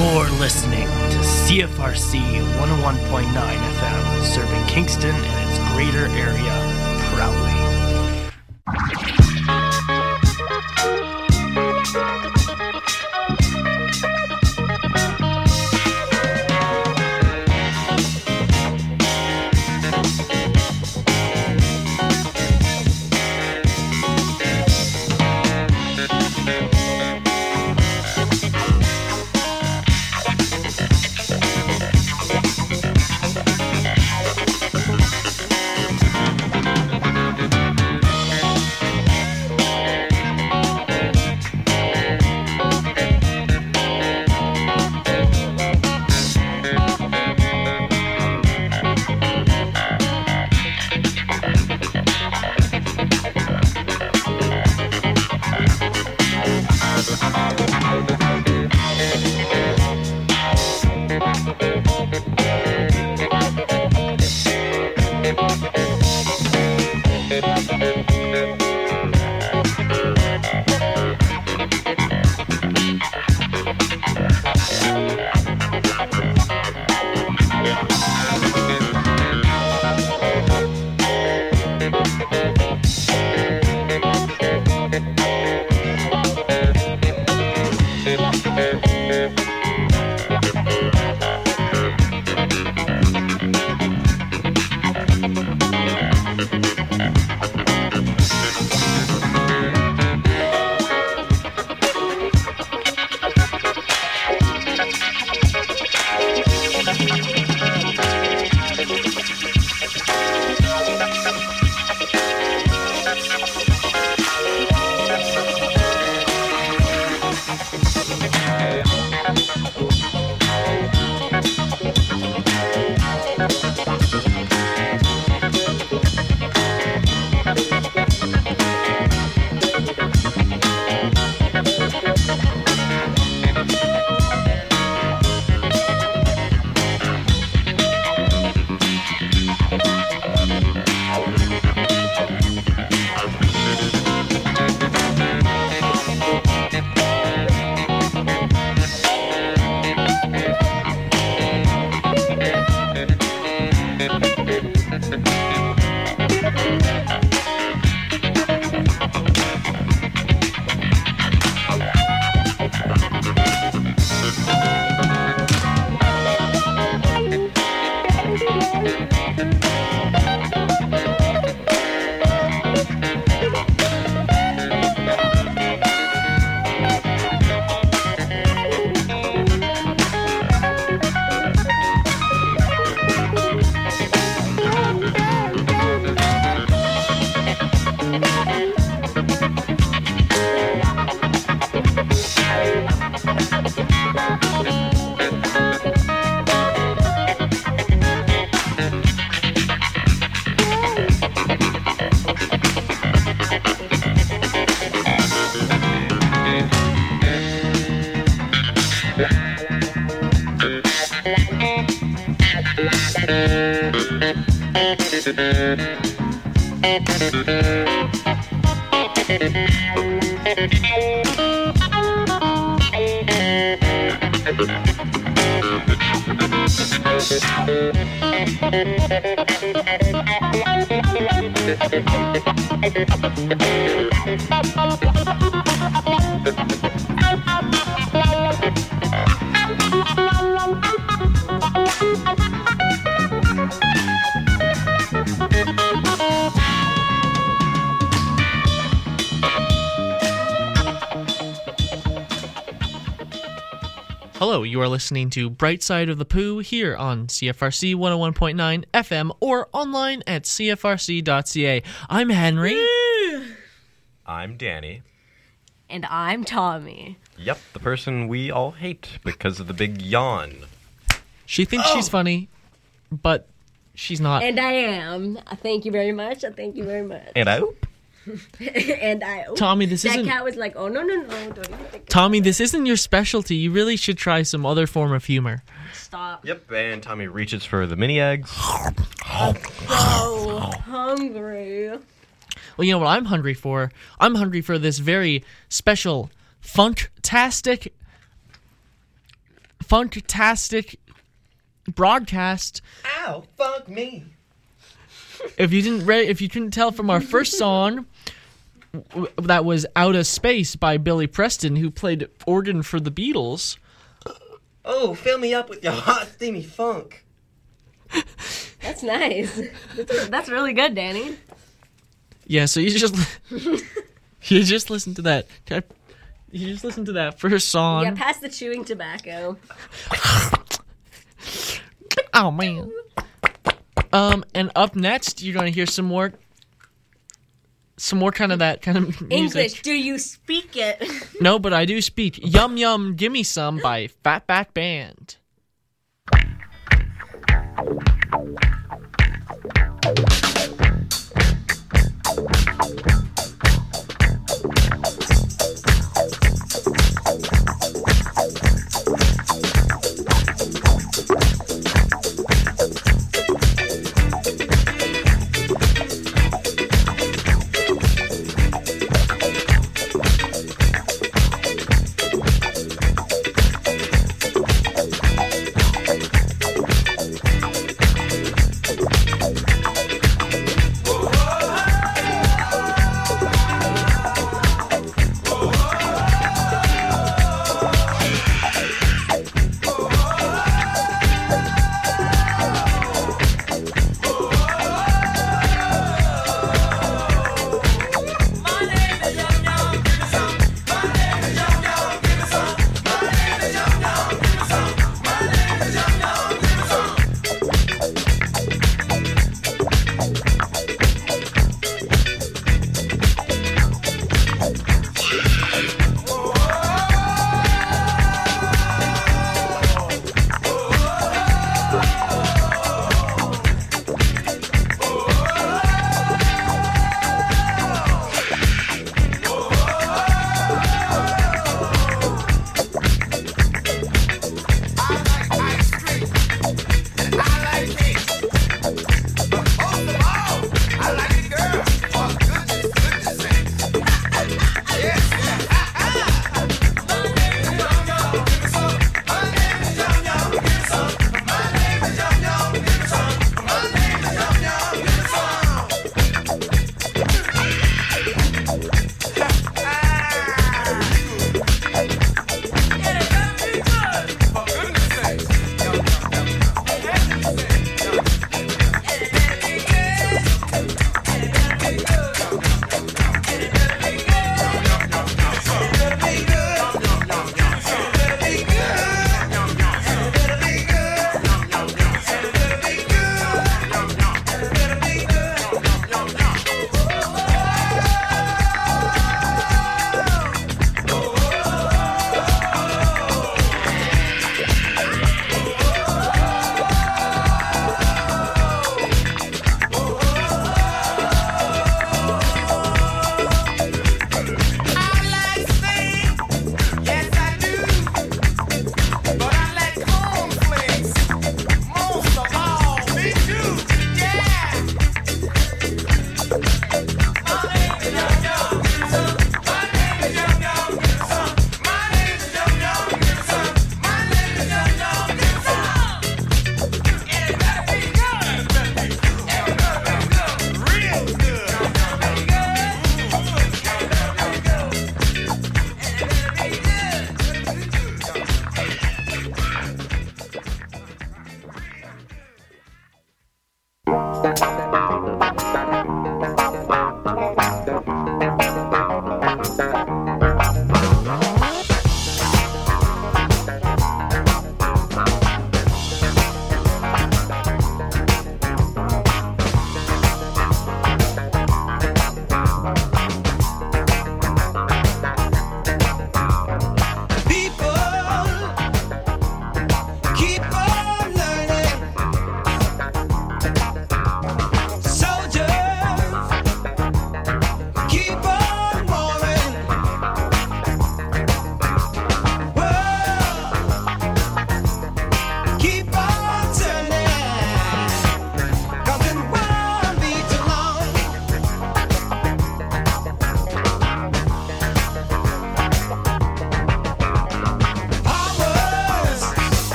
You're listening to CFRC 101.9 FM, serving Kingston and its greater area proudly. Hello, you are listening to Bright Side of the Pooh here on CFRC 101.9 FM or online at cfrc.ca. I'm Henry. I'm Danny. And I'm Tommy. Yep, the person we all hate because of the big yawn. She thinks she's funny, but she's not. And I am. Thank you very much. Thank you very much. And I hope. And I. Tommy, this that isn't. cat was like, "Oh no, don't even think." Tommy, this isn't your specialty. You really should try some other form of humor. Stop. Yep, and Tommy reaches for the mini eggs. I'm so hungry. Well, you know what I'm hungry for? I'm hungry for this very special, funktastic broadcast. Ow, fuck me. If you couldn't tell from our first song, that was "Out of Space" by Billy Preston, who played organ for the Beatles. Oh, fill me up with your hot, steamy funk. That's nice. That's really good, Danny. Yeah, so you just listen to that. You just listen to that first song. Yeah, pass the chewing tobacco. Oh man. And up next, you're gonna hear some more kind of that kind of music. English, do you speak it? No, but I do speak. Yum Yum Gimme Some by Fatback Band.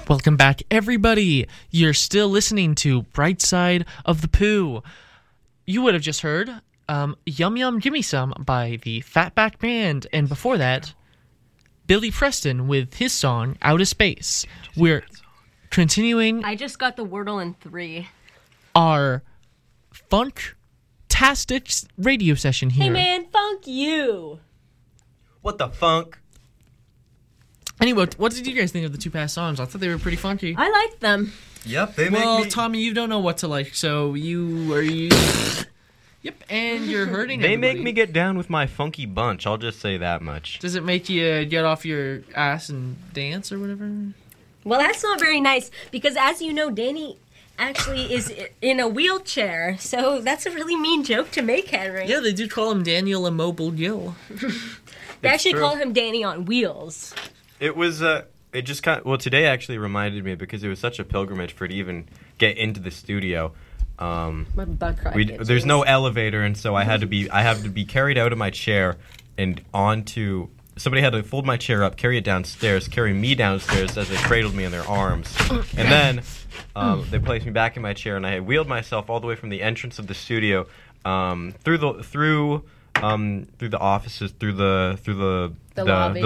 Welcome back, everybody. You're still listening to Bright Side of the Pooh. You would have just heard Yum Yum Gimme Some by the Fatback Band. And before that, Billy Preston with his song, Outer Space. We're continuing I just got the Wordle in 3. our funk-tastic radio session here. Hey man, funk you. What the funk? Anyway, what did you guys think of the two past songs? I thought they were pretty funky. I liked them. Yep, they Well, make me. Tommy, you don't know what to like, so you are you. Yep, and you're hurting. They everybody. make me get down with my funky bunch. I'll just say that much. Does it make you get off your ass and dance or whatever? Well, that's not very nice because, as you know, Danny actually is in a wheelchair, so that's a really mean joke to make, Henry. Yeah, they do call him Daniel Immobile Gill. They actually true. call him Danny on wheels. It was it just kind of, well, today actually reminded me because it was such a pilgrimage for it to even get into the studio. My butt crack. There's no elevator, and so I had to be carried out of my chair and onto. Somebody had to fold my chair up, carry it downstairs, carry me downstairs as they cradled me in their arms, and then they placed me back in my chair, and I wheeled myself all the way from the entrance of the studio through the offices, through the lobby.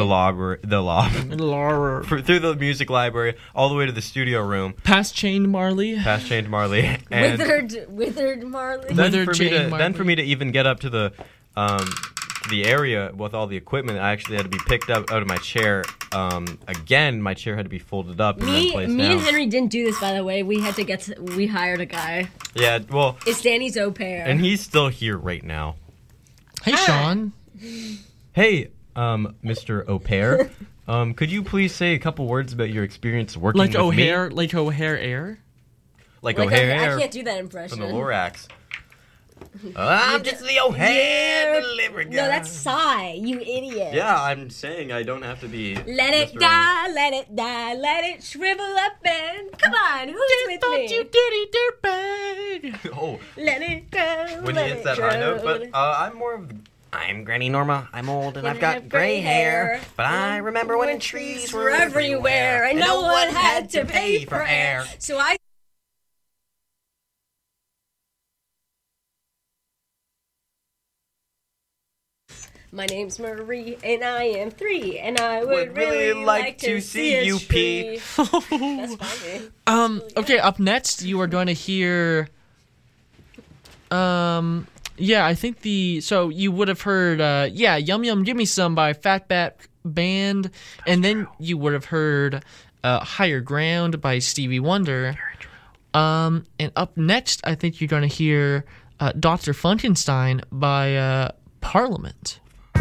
through the music library, all the way to the studio room, Past Chained Marley. past Chained Marley, and Withered Marley. then for me to even get up to the area with all the equipment, I actually had to be picked up out of my chair. Again, my chair had to be folded up and then placed Me down. and Henry didn't do this, by the way. We hired a guy. Yeah, well, It's Danny's au pair. and he's still here right now. Hey, Sean. Hey, Mr. Au Pair, could you please say a couple words about your experience working Like with O'Hare, me? like O'Hare Air. Like Like, O'Hare I can't do that impression. from the Lorax. I'm just the O'Hare delivery guy. No, that's Psy, you idiot. Yeah, I'm saying I don't have to be. Let it Mr. die, let it die, let it shrivel up and come on, who's with me? You dirty dirtbag. Oh, Let it go. when he let hits it that high note, go. but I'm more of. I'm Granny Norma. I'm old and And I've I got have gray gray hair. hair. But I remember when trees were everywhere, and no one had to pay for air. So I. My name's Marie, and I am 3, and I would really like to see you pee. That's funny. Okay, up next you are going to hear yeah, I think so you would have heard Yum Yum Gimme Some by Fatback Band, and then you would have heard Higher Ground by Stevie Wonder. And up next I think you're going to hear Dr. Funkenstein by Parliament.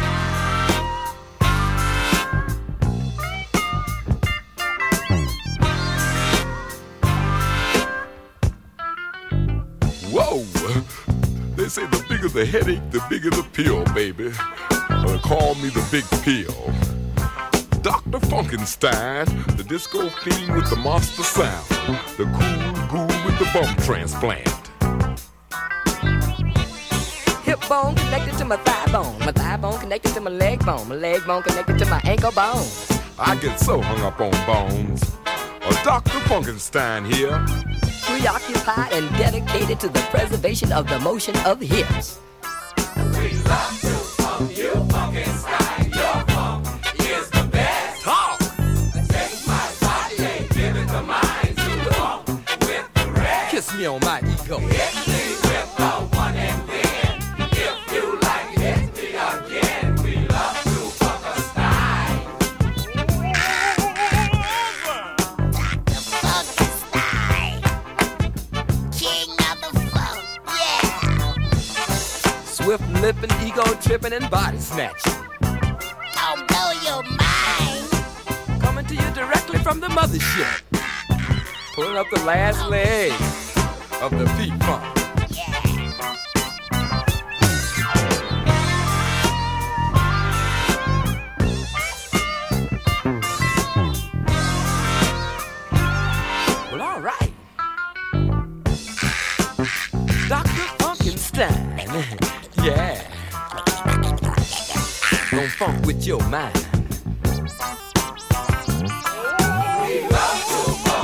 Whoa! They say the bigger the headache, the bigger the pill, baby. Call me the big pill. Dr. Funkenstein, the disco fiend with the monster sound. The cool guru with the bump transplant. Hip bone connected to my thigh bone connected to my leg bone connected to my ankle bone. I get so hung up on bones. Dr. Funkenstein here. Preoccupied and dedicated to the preservation of the motion of hips. We love to funk you, Funkenstein. Your funk is the best. Talk! Take my body and give it to mine to the funk with the rest. Kiss me on my ego. Hit me with the one and then. If you like, hit me again. We love to funk a style. Swift lipping, ego tripping, and body snatching. I'll blow your mind. Coming to you directly from the mothership. Pulling up the last leg of the P-Funk. Well, all right. Dr. Funkenstein. Yeah. Don't funk with your mind. We love to funk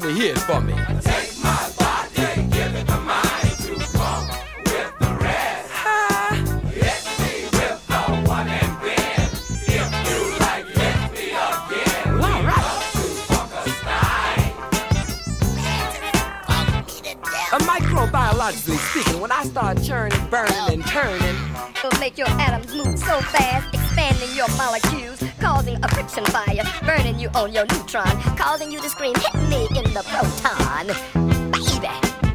me hear it for me. Take my body, give it the mind to funk with the rest. Hit me with the one and then. If you like, hit me again. We love to funk a style. Microbiologically speaking, when I start churning, burning, and turning, it'll make your atoms move so fast, expanding your molecules, causing a friction fire, burning you on your neutron, causing you to scream, hit me in the proton, baby.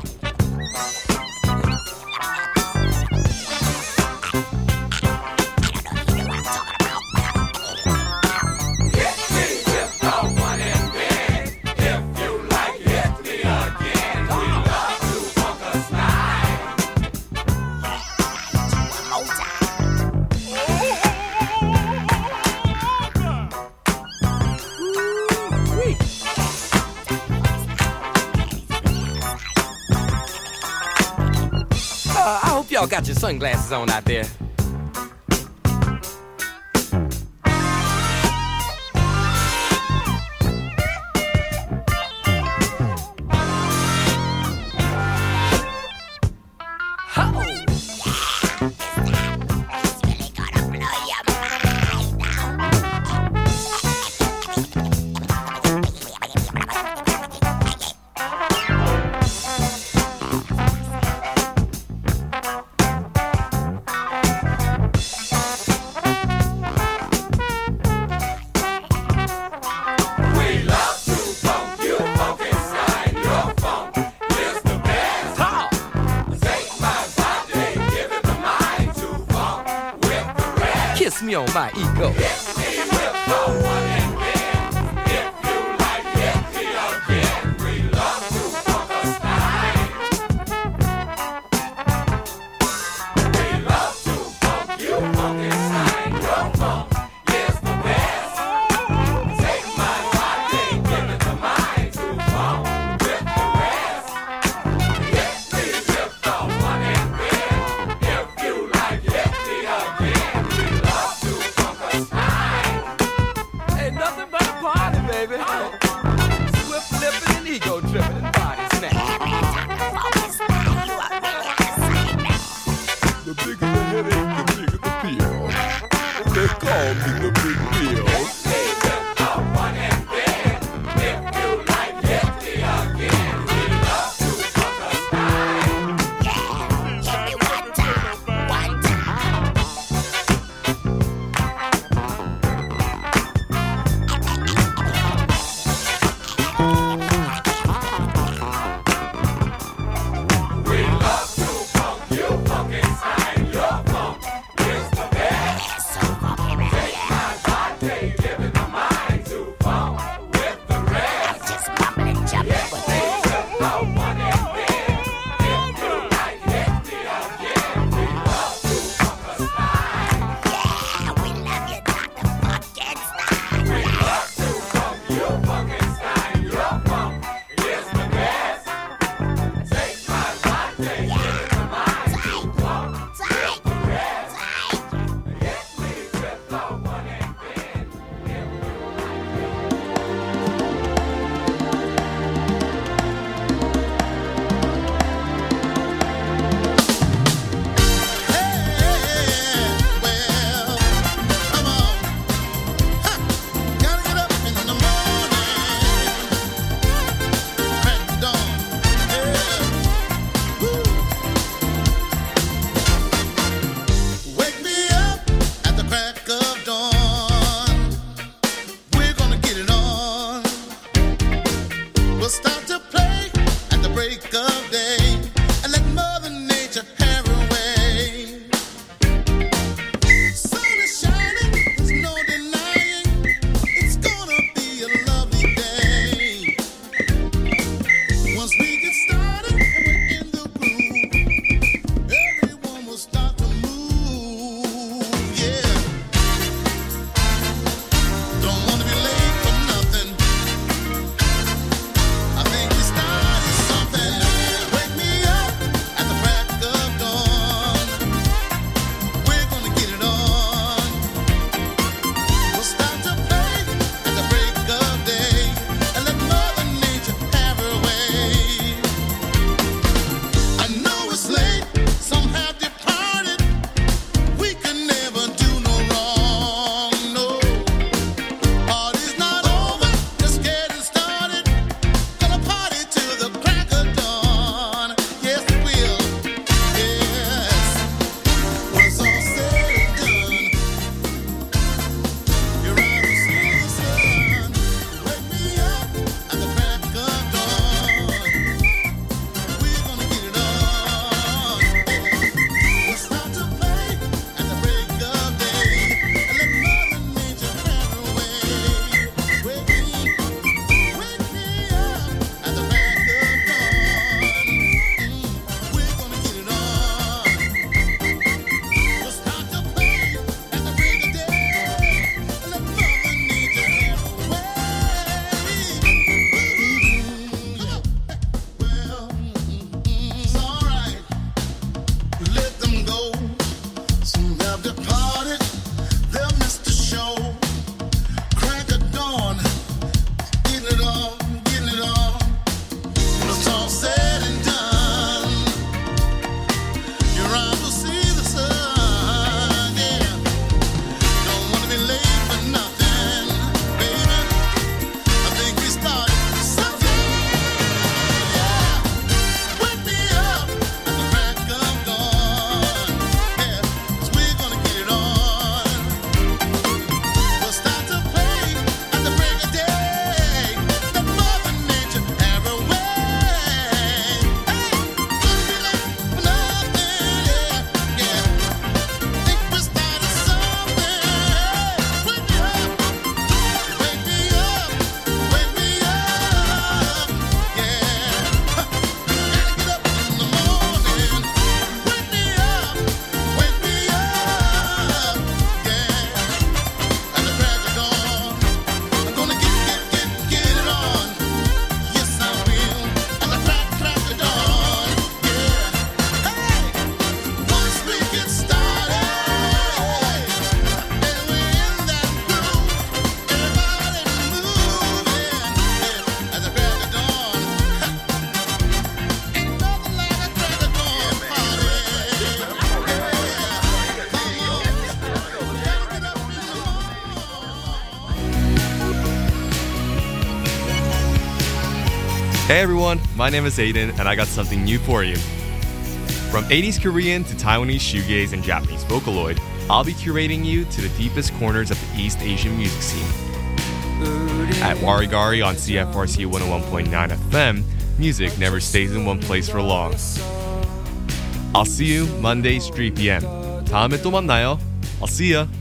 I hope y'all got your sunglasses on out there. Kiss me on my ego. Ain't nothing but a party, baby. Swift living and ego tripping and body snatching. The bigger the headache, the bigger the pill. They call me the big pill. Give it Hey everyone, my name is Aiden, and I got something new for you. From 80s Korean to Taiwanese shoegaze and Japanese Vocaloid, I'll be curating you to the deepest corners of the East Asian music scene. At Warigari on CFRC 101.9 FM, music never stays in one place for long. I'll see you Mondays 3 p.m. 다음에 또 만나요. I'll see ya.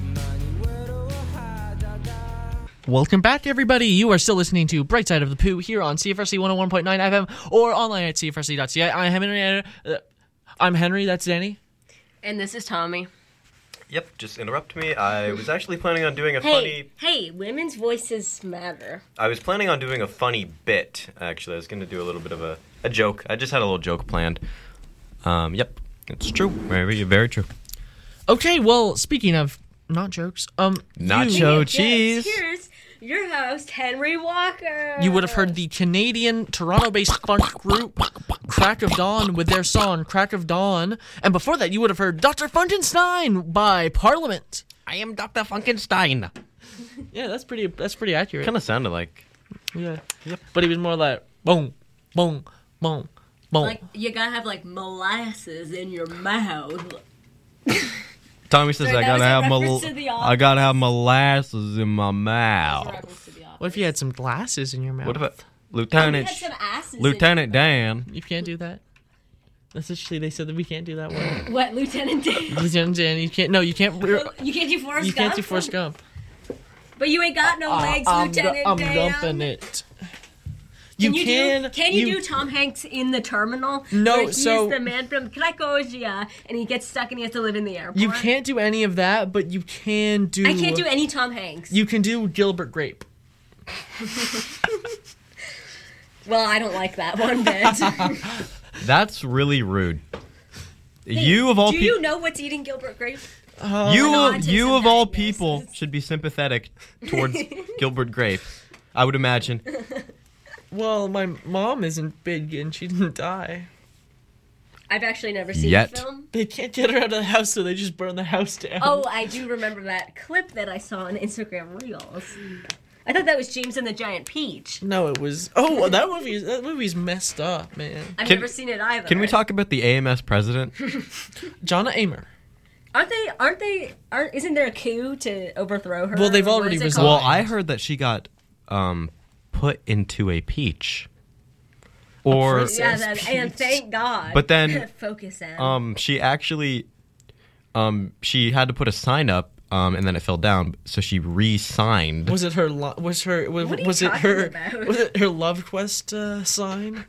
Welcome back, everybody. You are still listening to Bright Side of the Pooh here on CFRC 101.9 FM or online at cfrc.ca. I'm Henry. That's Danny. And this is Tommy. Yep, just interrupt me. I was actually planning on doing a Hey, women's voices matter. I was planning on doing a funny bit, actually. I was going to do a little bit of a joke. I just had a little joke planned. Yep, it's true. Very, very true. Okay, well, speaking of not jokes, nacho cheese. Here's your host, Henry Walker. You would have heard the Canadian Toronto-based funk group Crack of Dawn with their song Crack of Dawn. And before that, you would have heard Dr. Funkenstein by Parliament. I am Dr. Funkenstein. Yeah, that's pretty accurate. Kind of sounded like. Yeah. Yep. But he was more like boom, boom, boom, boom. Like you gotta have like molasses in your mouth. Tommy says I gotta have molasses in my That's a mouth. reference to The Office. What if you had some glasses in your mouth? What if You had some asses in your Lieutenant Dan? You can't do that. That's actually, they said that we can't do that one. What, Lieutenant Dan? Lieutenant Dan, you can't. No, you can't. You can't do Forrest Gump? You can't do Forrest Gump. But you ain't got no legs, Lieutenant I'm Dan. dumping it. Can you do Tom Hanks in The Terminal? No, where he's so- the man from Krakow, and he gets stuck and he has to live in the airport. You can't do any of that, but you can do. I can't do any Tom Hanks. You can do Gilbert Grape. Well, I don't like that one bit. That's really rude. Hey, You of all do people. you know what's eating Gilbert Grape? You of all people should be sympathetic towards Gilbert Grape. I would imagine. Well, my mom isn't big and she didn't die. I've actually never seen Yet. the film. They can't get her out of the house, so they just burn the house down. Oh, I do remember that clip that I saw on Instagram Reels. I thought that was James and the Giant Peach. No, it was. Oh, that movie's messed up, man. I've never seen it either. Can we talk about the AMS president? Jonna Amer. Isn't there a coup to overthrow her? Well, they've Or what already is it resigned. Well, called? I heard that she got put into a peach. Or and thank God. But then focus in. she actually she had to put a sign up and then it fell down, so she re-signed. Was it her? Was What are you talking about? Was it her Love Quest sign?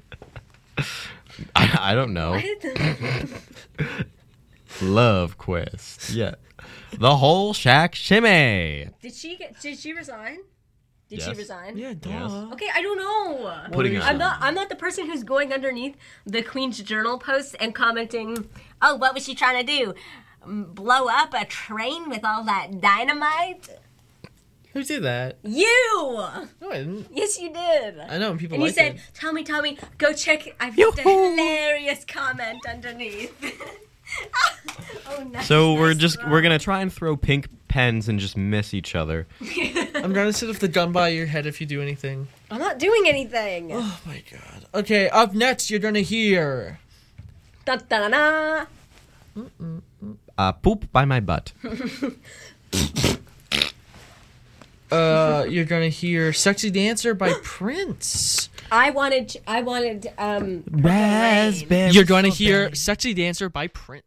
I don't know. What? Love Quest. Yeah. The whole shack shimmy. Did she resign? Did she Yes. resign? Yeah, duh. Yes. Okay, I don't know. Putting it on. I'm not the person who's going underneath the Queen's Journal posts and commenting, "Oh, what was she trying to do? Blow up a train with all that dynamite?" Who did that? You. No, I didn't. Yes, you did. I know, and people And you liked said, it. Tommy, go check. I've left a hilarious comment underneath. Oh, nice. So we're gonna try and throw pink pens and just miss each other. I'm gonna sit with the gun by your head if you do anything. I'm not doing anything. Oh my god. Okay, up next you're gonna hear. Da da da. Poop by my butt. You're gonna hear "Sexy Dancer" by Prince. I wanted. Raspberry. You're gonna hear "Sexy Dancer" by Prince.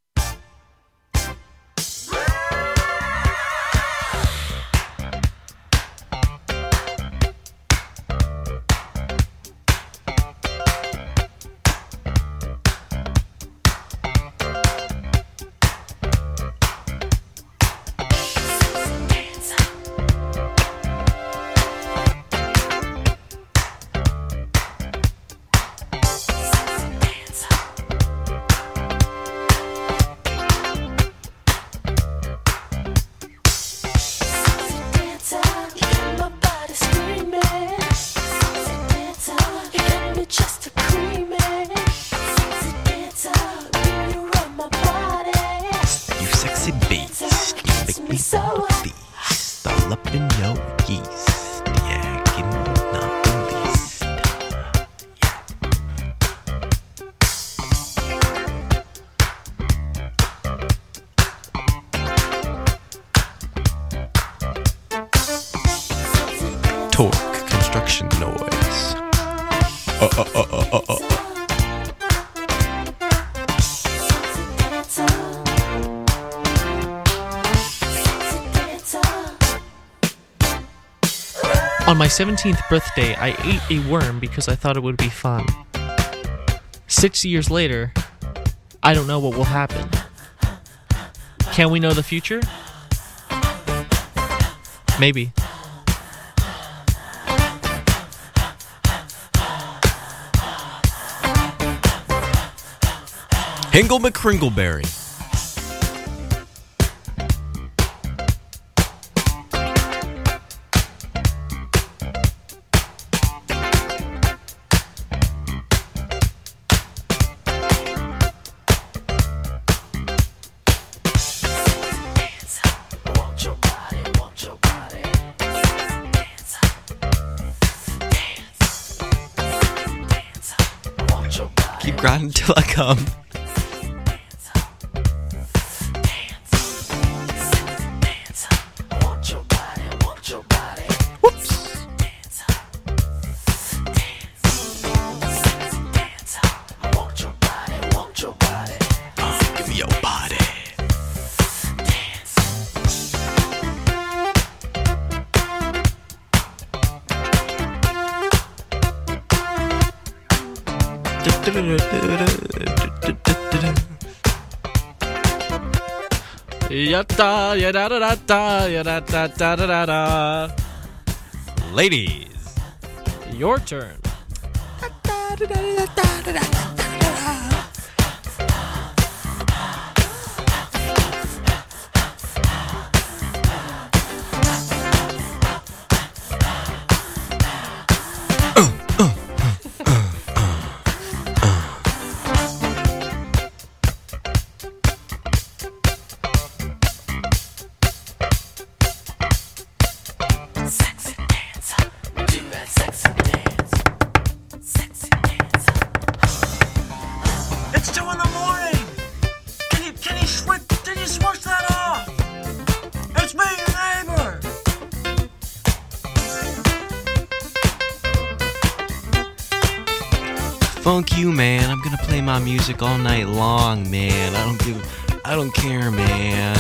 All up in your yeast. Yeah, getting not released. torque construction noise. On my 17th birthday, I ate a worm because I thought it would be fun. 6 years later, I don't know what will happen. Can we know the future? Maybe. Hingle McCringleberry. Keep grinding until I come. Give me your body. Yatta, yada da da da, yada da da da da da. Ladies. Your turn. It's 2 in the morning. Can you switch that off? It's me, your neighbor. Funk you, man. I'm gonna play my music all night long, man. I don't care, man.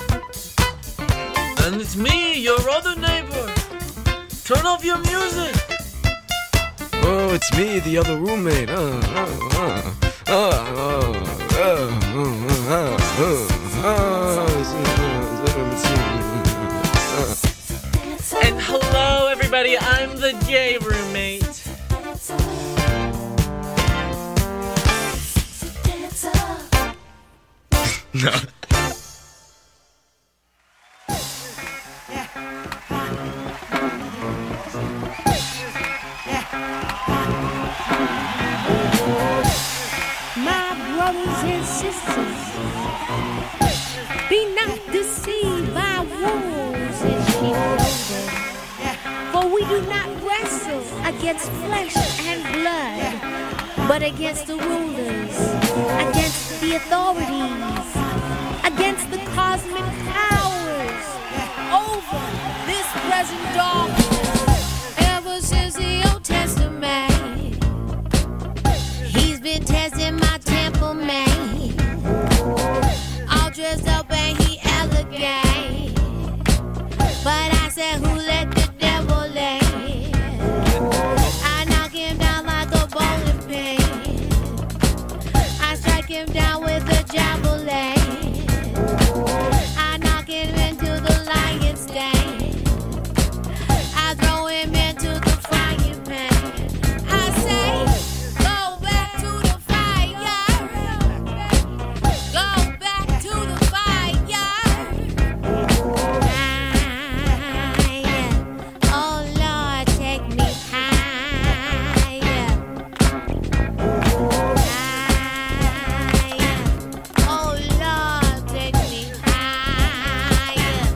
And it's me, your other neighbor. Turn off your music. Oh, it's me, the other roommate. And hello, everybody. I'm the gay roommate. No. My brothers and sisters, be not deceived by wolves and sheep clothing. For we do not wrestle against flesh and blood, but against the rulers, against the authorities, against the cosmic powers over this present darkness. Ever since the Old Testament, he's been testing my temple, man. All dressed up and he elegant. But I said, who let the devil in? I knock him down like a bowling pin. I strike him down with a javelin. I knock him into the lion's den. I throw him into the frying pan. I say, go back to the fire. Go back to the fire. Oh Lord, take me higher. Oh Lord, take me higher.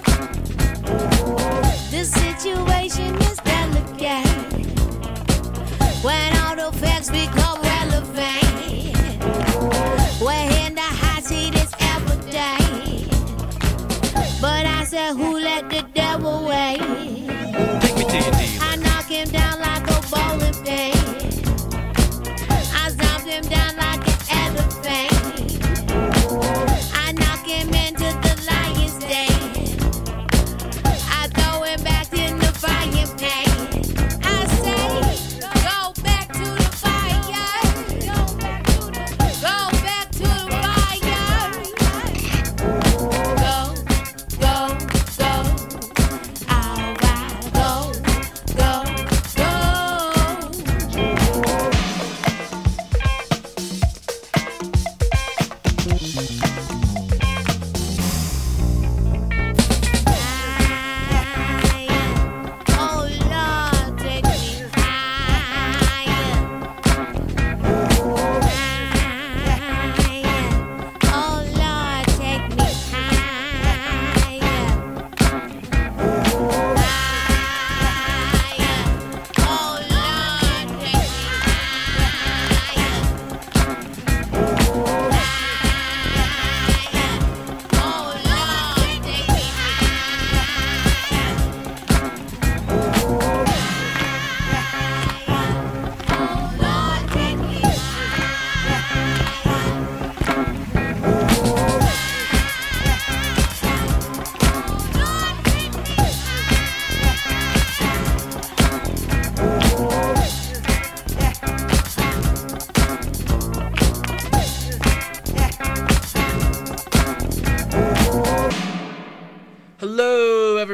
This situation is delicate when all the facts become relevant. We're in the hot seat, it's every day. But I said, who let the devil win? Take me to your dealer. I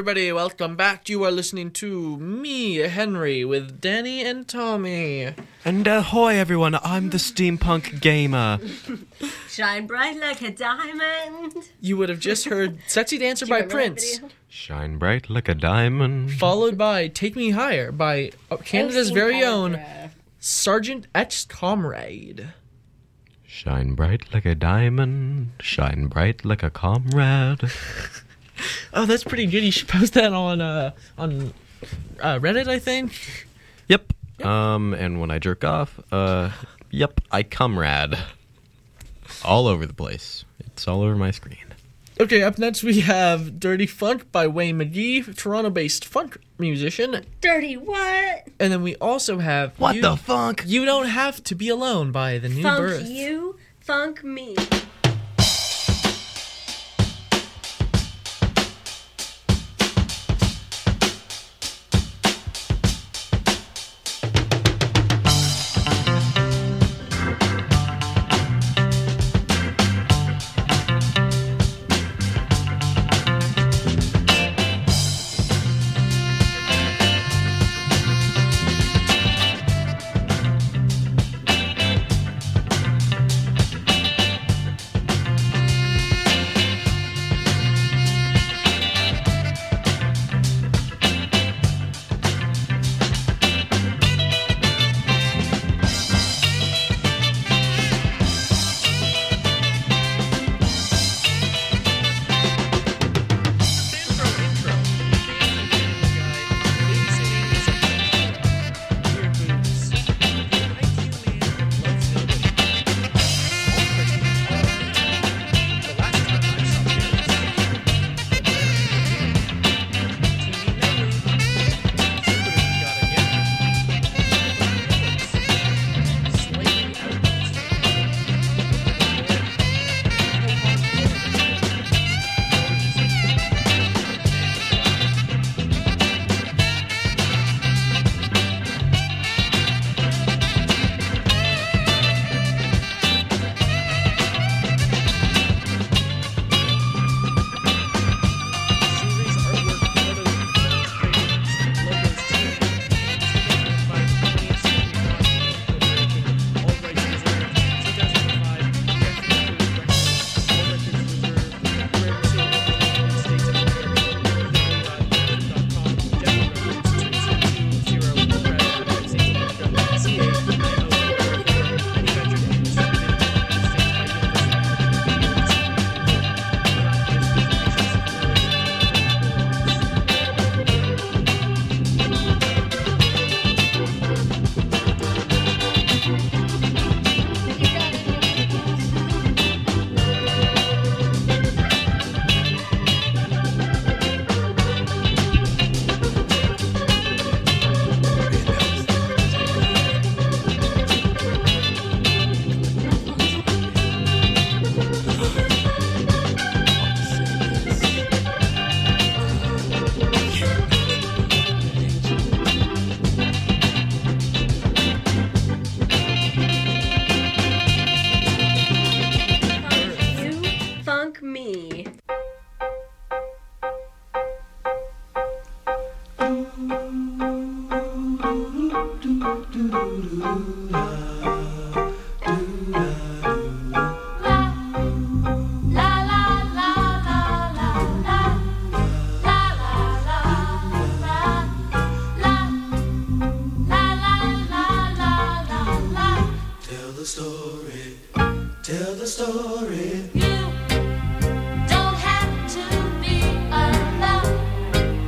everybody. Welcome back. You are listening to me, Henry, with Danny and Tommy. And ahoy, everyone. I'm the Steampunk Gamer. Shine bright like a diamond. You would have just heard Sexy Dancer by Prince. Shine bright like a diamond. Followed by Take Me Higher by Canada's very own Sergeant X Comrade. Shine bright like a diamond. Shine bright like a comrade. Oh, that's pretty good. You should post that on Reddit, I think. Yep. And when I jerk off, yep, I comrade. All over the place. It's all over my screen. Okay, up next we have Dirty Funk by Wayne McGee, Toronto-based funk musician. Dirty what? And then we also have What the Funk? You Don't Have to Be Alone by The New Funk Birth. you, funk me.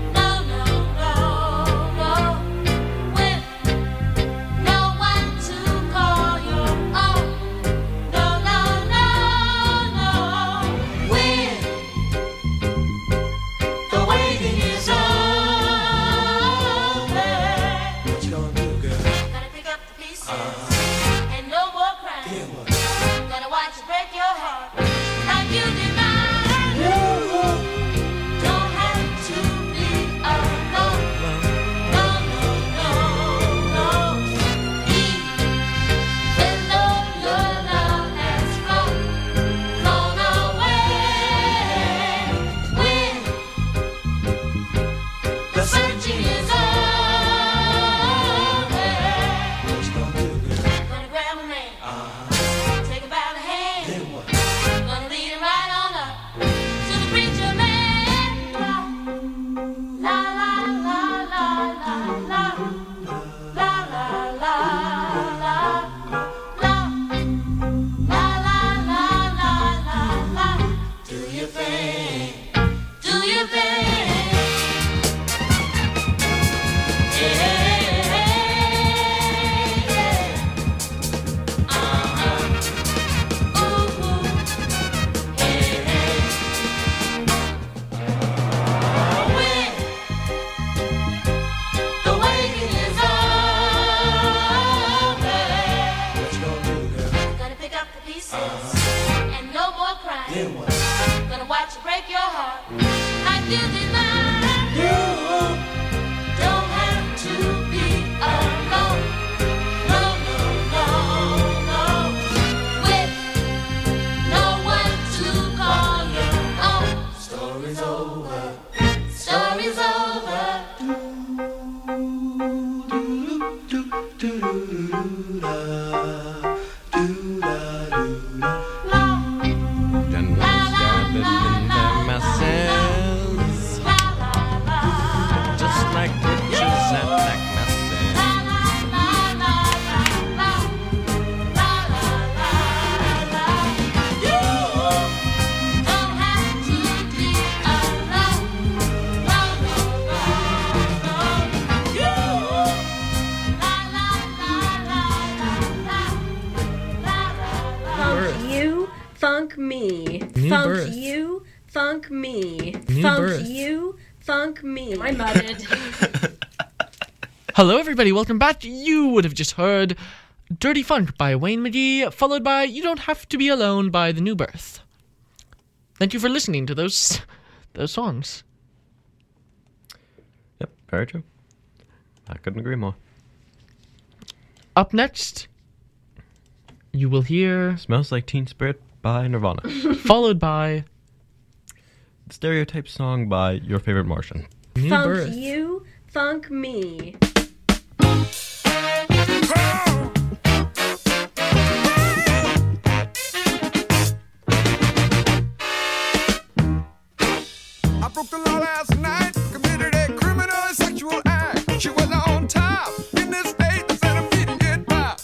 Tell Funk me. New Funk birth. you. Funk me. New Funk birth. you. Funk me. Am I mudded? Hello, everybody. Welcome back. You would have just heard Dirty Funk by Wayne McGee, followed by You Don't Have to Be Alone by The New Birth. Thank you for listening to those songs. Yep, very true. I couldn't agree more. Up next, you will hear Smells Like Teen Spirit by Nirvana. followed by Stereotype Song by Your Favorite Martian. New Funk Birth. you. Funk me. I broke the law last night, committed a criminal sexual act. She was on top in this state instead of feeding get by.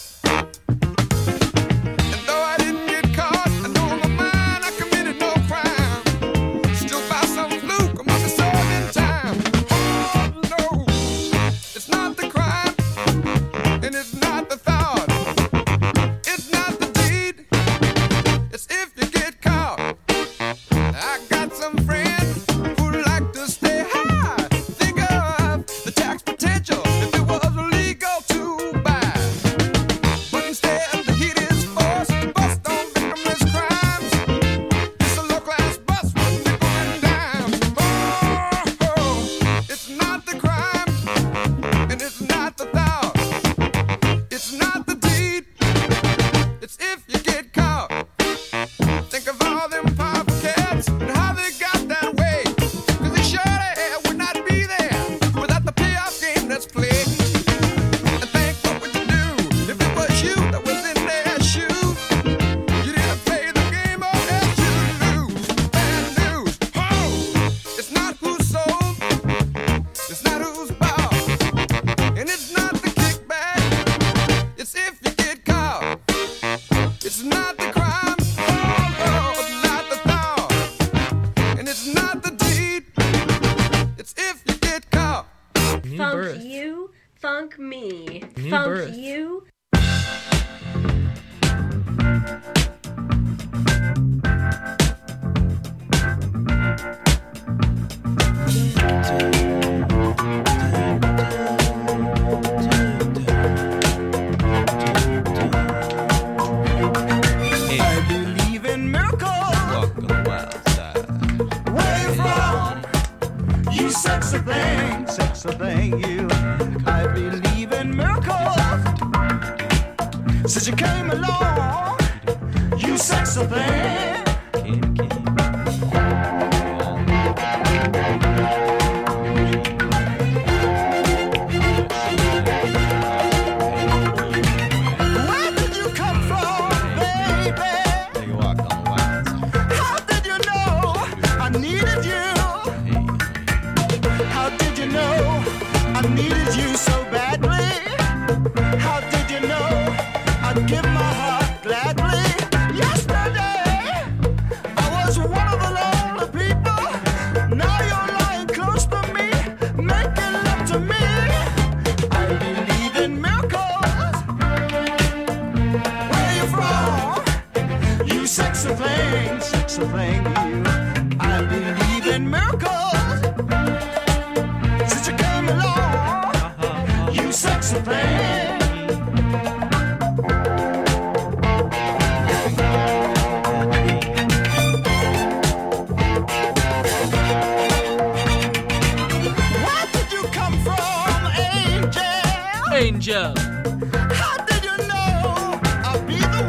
And though I didn't get caught, I know in my mind I committed no crime. Still by some fluke, I must have served in time. Oh no, it's not the crime, and it's not the thought. It's not the deed, it's if you get caught. I got some friends who like to stay high. Think of the tax potential if it was illegal to buy. But instead the heat is forced to bust on victimless crimes. It's a low-class bus with nickel and dimes. Oh, it's not the crime, and it's not the thought. It's not the deed, it's if you get caught. Think of all them powerful cats and how they got that way. 'Cause they surely would not be there without the payoff game that's played. And think what would you do if it was you that was in their shoes? You didn't play the game or else you'd lose. Bad news. Oh, it's not who's sold, it's not who's bought, and it's not the kickback. It's if you get caught. It's not the crime, oh, it's not the thought, and it's not the deed. It's if you get caught. New Funk Birth. you. Funk me. New Funk birth. you. I believe in miracles. Welcome to the wild side. Where you from? You sexy thing, you. I believe in miracles. Since you came along, you sexy thing. Where did you come from, baby? Take a walk on the wild side. How did you know I needed you? How did you know I needed you so badly? How did you know I'd give my heart gladly? Yesterday I was one of the lonely people. Now you're lying close to me, making love to me. I believe in miracles. Where you from? You sexy thing, you. I believe in miracles. Since you came along, you Ranger. How did you know I'll be the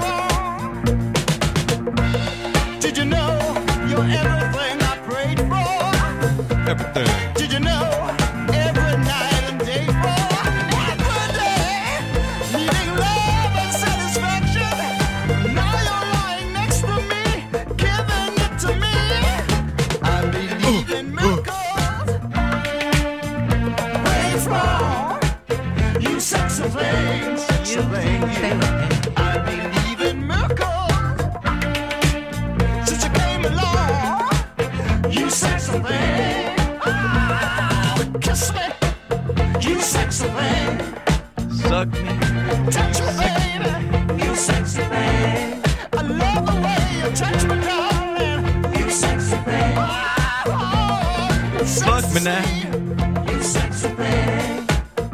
one? Did you know you're everything I prayed for? Everything. Did you know every night and day for? Every day, needing love and satisfaction. Now you're lying next to me, giving it to me. I believe in miracles. Where you from? You sexy thing, sexy thing. I believe in miracles. Since you came along, you sexy thing. Kiss me, you sexy thing. Suck me. Touch me, baby, you sexy thing. I love the way you touch me, darling. You sexy thing. Fuck me now. You sexy thing.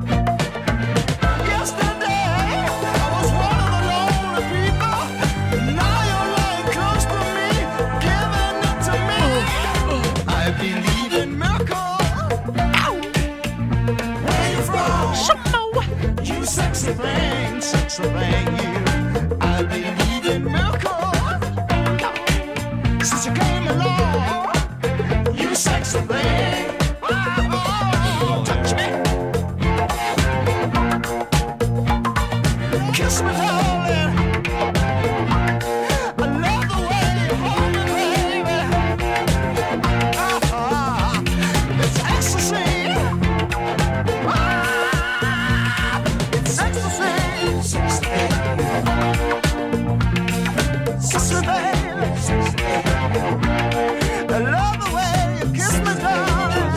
Yesterday, I was one of the lonely people. Now you're lying close to me, giving it to me. I believe in miracles. Where you from? You sexy thing, sexy thing, you. I believe in miracles. Since you came along, you sexy thing. Touch me. Kiss me, darling. I love the way you hold me, baby. It's ecstasy. It's ecstasy. Sexy baby. I love the way you kiss me, darling.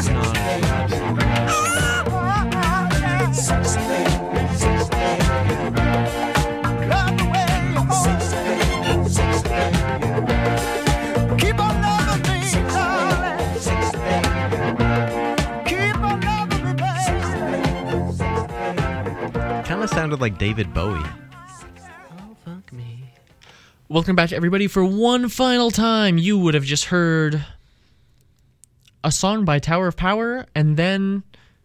Sexy baby. Sexy baby. Love the way you hold me. Keep on loving me, darling. Keep on loving me, baby. Kind of sounded like David Bowie. Welcome back, everybody. For one final time, you would have just heard a song by Tower of Power, and then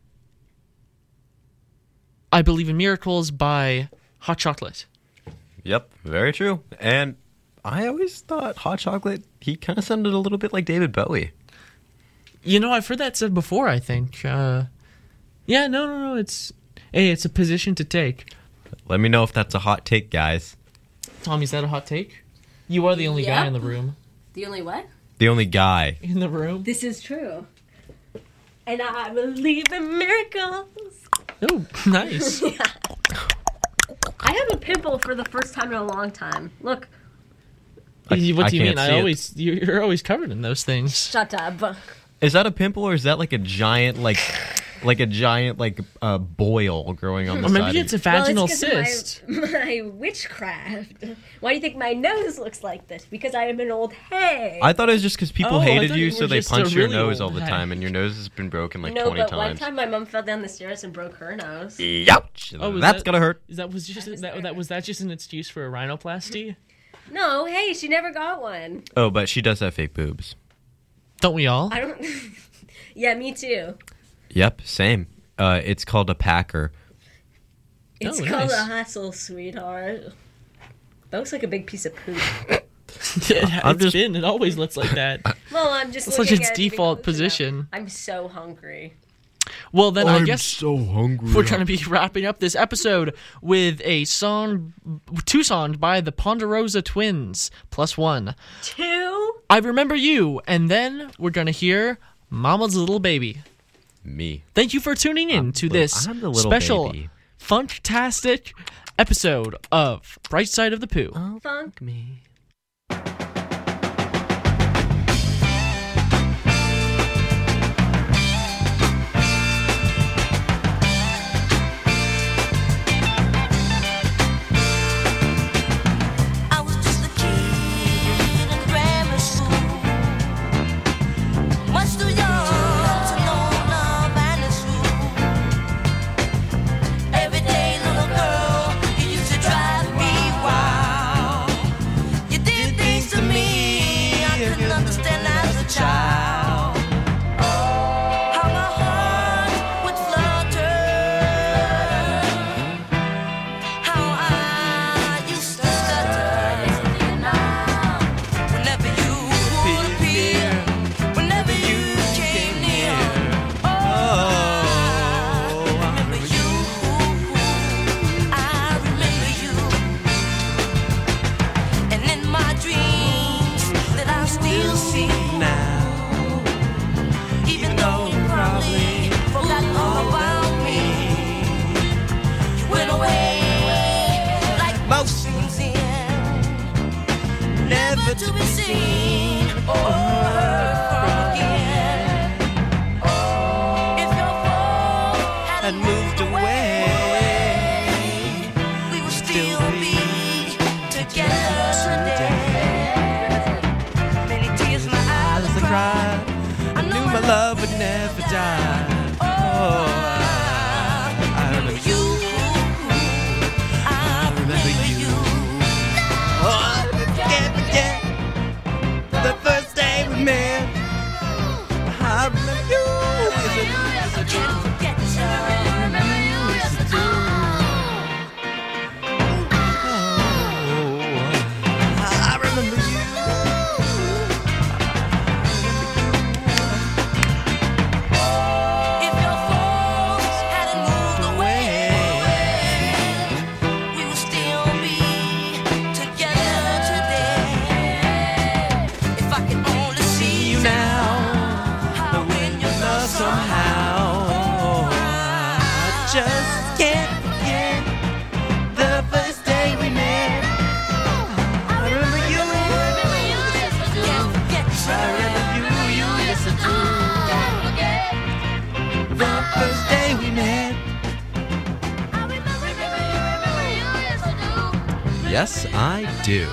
I Believe in Miracles by Hot Chocolate. Yep, very true. And I always thought Hot Chocolate, he kind of sounded a little bit like David Bowie. You know, I've heard that said before, I think. Yeah, no, it's a position to take. Let me know if that's a hot take, guys. Tommy, is that a hot take? You are the only guy in the room. The only what? The only guy. In the room? This is true. And I believe in miracles. Oh, nice. Yeah. I have a pimple for the first time in a long time. Look. What do you mean? can't see it. You're always covered in those things. Shut up. Is that a pimple or is that like a giant, boil growing on the Or side? maybe it's a vaginal it's 'cause of cyst. my witchcraft. Why do you think my nose looks like this? Because I am an old hag. I thought it was just because people Oh, I hated thought you, you so were they just a punch your really nose old all the hag. time, and your nose has been broken like no, 20 but times. one time my mom fell down the stairs and broke her nose. Ouch! Oh, That's gonna hurt. Was that just an excuse for a rhinoplasty? No, hey, she never got one. Oh, but she does have fake boobs. Don't we all? I don't. Yeah, me too. Yep, same. It's called a packer. It's called a hustle, sweetheart. That looks like a big piece of poop. It always looks like that. Well, I'm just It's looking like its at it default because position. I'm so hungry. Well, then I guess so hungry. we're going to be wrapping up this episode with two songs by the Ponderosa Twins, +1. 2? I Remember You, and then we're going to hear Mama's Little Baby. Me. Thank you for tuning in to this I'm the little special, baby. fantastic episode of Bright Side of the Pooh. Funk me. I was just a kid in grammar school, much too young to know love and it's true. Every day, little girl, you used to drive me wild. You did things to me to be seen or heard again. If your fall had moved away, we would still be together today. Many tears in my eyes I cried. I knew my love would never die. Oh, I remember you. I remember you. Oh, I can't forget the first day we met. I remember you. Yes, I can't forget you. I remember you. Yes, I do. I remember you. If your faults hadn't moved away, we would still be together today. If I could only see you now, how in your love somehow. I just can't forget the first day we met. I remember you. Can't forget you. I remember you. Yes, I do. The first day we met. Yes, I do.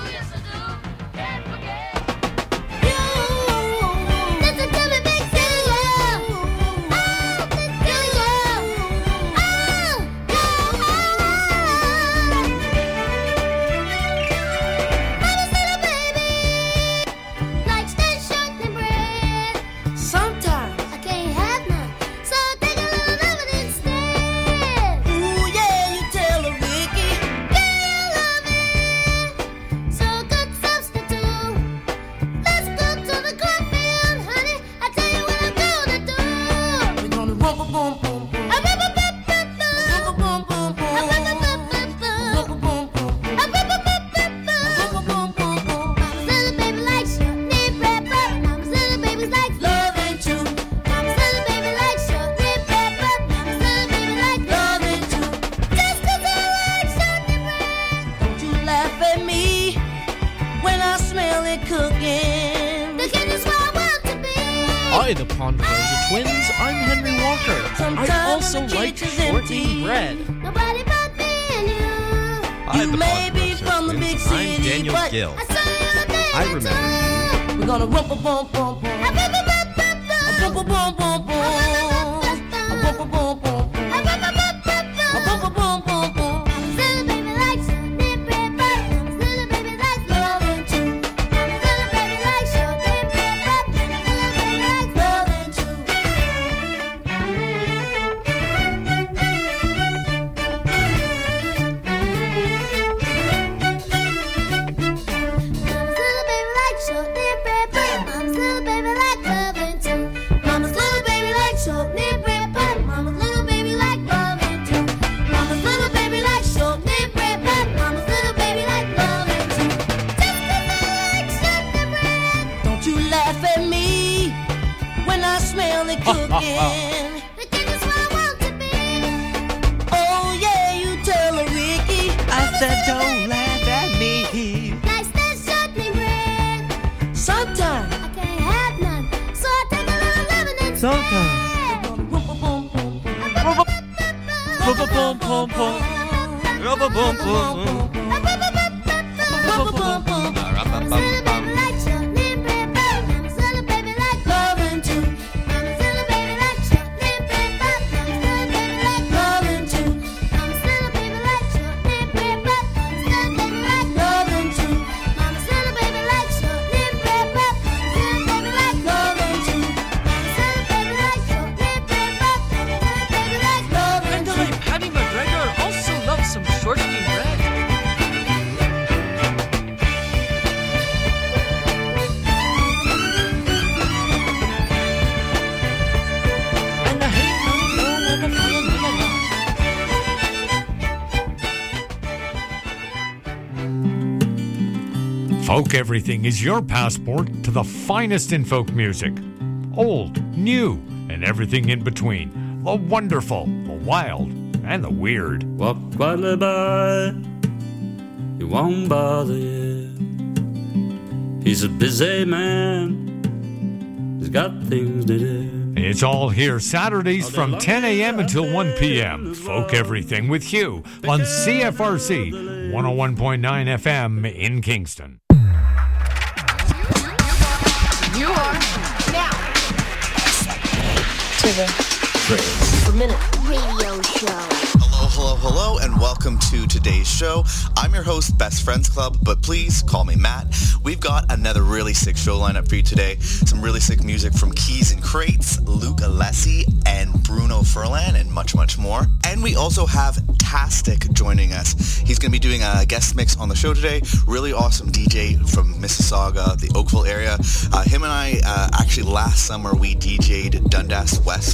Sometimes I can't have none, so I take a little of it instead. Ooh yeah, you tell her, Ricky. Yeah, you love it. So good substitute. Let's go to the cornfield, honey. I tell you what I'm gonna do. We're gonna rump a boom boom boom. A rump a boom boom boom. Rump a boom boom boom. A rump a boom boom boom. Rump a boom boom. A rump a boom boom boom. Rump a boom boom boom. Mama's little baby likes short nip red butter. Mama's little baby likes loving too. Mama's little baby likes short nip red butter. Mama's little baby likes loving too. Just 'cause I like short nip red. Don't you laugh at me when I smell it cooking. The kid is where I want to be. Hi, the Ponderosa Twins. I'm Henry Walker. I also like shortening bread. Nobody but me and you. Hi, You the may be Ponderosa from the Twins. big I'm city, Daniel but Gill. I saw you there I remember you. too. We're gonna rump a boom boom boom. A rump a boom boom boom. A rump a boom boom boom. A rump a boom boom. A rump a boom boom boom. A rump a boom boom boom. Mama's little baby likes short nip red butter. Mama's little baby likes loving too. Mama's little baby likes short nip red butter. Mama's little baby likes loving too. Mama's little baby likes short nip red butter. Mama's little baby likes loving too. Mama's little baby likes short nip red butter. Mama's little baby likes loving too. Mama's little baby likes short nip red butter. Mama's little baby likes loving too. Just 'cause I like short nip red. Don't you laugh at me when I smell it cooking. The kid is where I want to be. Oh yeah, you tell her, Ricky. I said don't laugh at me. Nice that short nip red. Sometimes I can't have none, so I take a little lemon instead. Sometimes. Rump a boom boom. Rump a boom boom boom. Rump a boom boom boom. Rump a boom boom. Mama's little baby likes short nip red butter. Mama's little baby likes loving too. Mama's little baby likes short nip red butter. Mama's little baby likes loving too. Mama's little baby likes short nip red butter. Mama's little baby likes loving too. Mama's little baby likes short nip red butter. Mama's little baby likes loving too. Mama's little baby likes short nip red butter. Mama's little baby likes loving too. Actually, Patty McGregor also loves some shortening bread. And the hey, no, no, no, Folk Everything is your passport to the finest in folk music. Old, new, and everything in between. The wonderful, the wild, and the weird. Walk quietly by, you won't bother you. He's a busy man. He's got things to do. It's all here Saturdays from 10 a.m. until 1 p.m. Folk Everything with Hugh on CFRC 101.9 FM in Kingston. You are now to the per minute radio show. Hello, and welcome to today's show. I'm your host, Best Friends Club, but please call me Matt. We've got another really sick show lineup for you today. Some really sick music from Keys and Crates, Luke Alessi, and Bruno Furlan, and much, much more. And we also have Tastic joining us. He's going to be doing a guest mix on the show today. Really awesome DJ from Mississauga, the Oakville area. Him and I, actually last summer, we DJ'd Dundas West